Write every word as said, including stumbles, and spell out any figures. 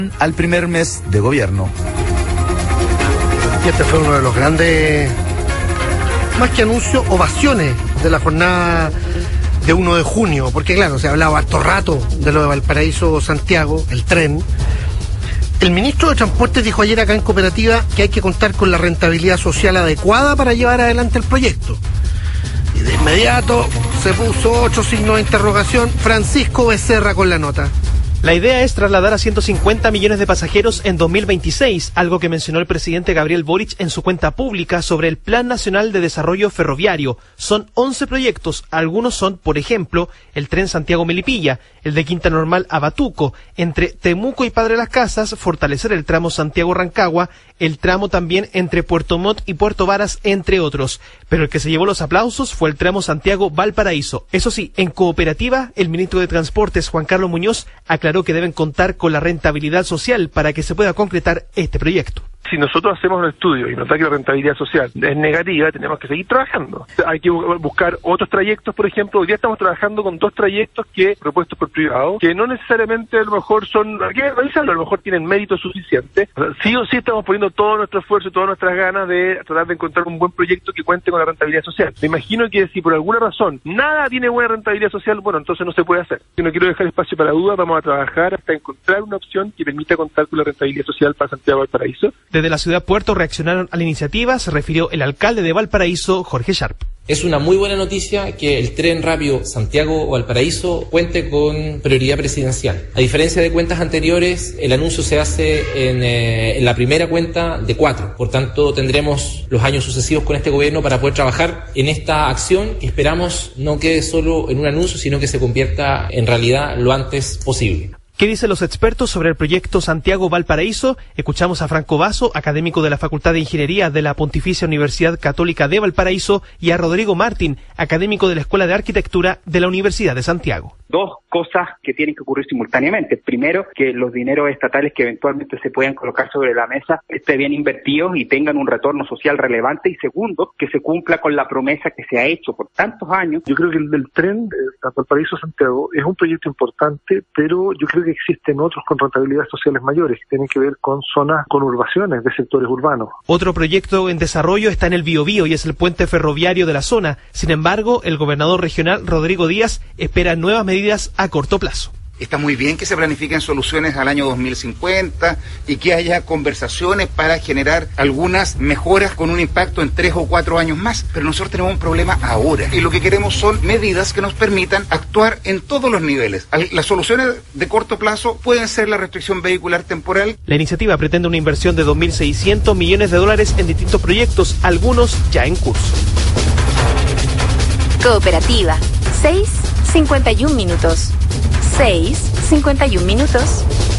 al primer mes de gobierno. Y este fue uno de los grandes, más que anuncios, ovaciones de la jornada de primero de junio, porque claro, se ha hablado harto rato de lo de Valparaíso-Santiago, el tren. El ministro de Transportes dijo ayer acá en Cooperativa que hay que contar con la rentabilidad social adecuada para llevar adelante el proyecto. Y de inmediato se puso ocho signos de interrogación Francisco Becerra con la nota. La idea es trasladar a ciento cincuenta millones de pasajeros en dos mil veintiséis, algo que mencionó el presidente Gabriel Boric en su cuenta pública sobre el Plan Nacional de Desarrollo Ferroviario. Son once proyectos, algunos son, por ejemplo, el tren Santiago-Melipilla, el de Quinta Normal a Batuco, entre Temuco y Padre Las Casas, fortalecer el tramo Santiago-Rancagua, el tramo también entre Puerto Montt y Puerto Varas, entre otros. Pero el que se llevó los aplausos fue el tramo Santiago-Valparaíso. Eso sí, en Cooperativa, el ministro de Transportes, Juan Carlos Muñoz, aclaró que deben contar con la rentabilidad social para que se pueda concretar este proyecto. Si nosotros hacemos un estudio y notar que la rentabilidad social es negativa, tenemos que seguir trabajando. Hay que buscar otros trayectos, por ejemplo. Hoy día estamos trabajando con dos trayectos que propuestos por privados, que no necesariamente a lo mejor son, hay que revisarlo, a lo mejor tienen mérito suficiente. O sea, sí o sí estamos poniendo todo nuestro esfuerzo y todas nuestras ganas de tratar de encontrar un buen proyecto que cuente con la rentabilidad social. Me imagino que si por alguna razón nada tiene buena rentabilidad social, bueno, entonces no se puede hacer. Yo no quiero dejar espacio para duda, vamos a trabajar hasta encontrar una opción que permita contar con la rentabilidad social para Santiago Valparaíso. Desde la ciudad Puerto reaccionaron a la iniciativa, se refirió el alcalde de Valparaíso, Jorge Sharp. Es una muy buena noticia que el tren rápido Santiago-Valparaíso cuente con prioridad presidencial. A diferencia de cuentas anteriores, el anuncio se hace en, eh, en la primera cuenta de cuatro. Por tanto, tendremos los años sucesivos con este gobierno para poder trabajar en esta acción que esperamos no quede solo en un anuncio, sino que se convierta en realidad lo antes posible. ¿Qué dicen los expertos sobre el proyecto Santiago-Valparaíso? Escuchamos a Franco Basso, académico de la Facultad de Ingeniería de la Pontificia Universidad Católica de Valparaíso, y a Rodrigo Martín, académico de la Escuela de Arquitectura de la Universidad de Santiago. Dos cosas que tienen que ocurrir simultáneamente. Primero, que los dineros estatales que eventualmente se puedan colocar sobre la mesa estén bien invertidos y tengan un retorno social relevante. Y segundo, que se cumpla con la promesa que se ha hecho por tantos años. Yo creo que el del tren de Valparaíso-Santiago es un proyecto importante, pero yo creo que existen otros con rentabilidades sociales mayores que tienen que ver con zonas, conurbaciones de sectores urbanos. Otro proyecto en desarrollo está en el Biobío y es el puente ferroviario de la zona. Sin embargo, el gobernador regional, Rodrigo Díaz, espera nuevas medidas a corto plazo. Está muy bien que se planifiquen soluciones al año dos mil cincuenta y que haya conversaciones para generar algunas mejoras con un impacto en tres o cuatro años más, pero nosotros tenemos un problema ahora y lo que queremos son medidas que nos permitan actuar en todos los niveles. Las soluciones de corto plazo pueden ser la restricción vehicular temporal. La iniciativa pretende una inversión de dos mil seiscientos millones de dólares en distintos proyectos, algunos ya en curso. Cooperativa, seis cincuenta y un minutos. seis cincuenta y un minutos.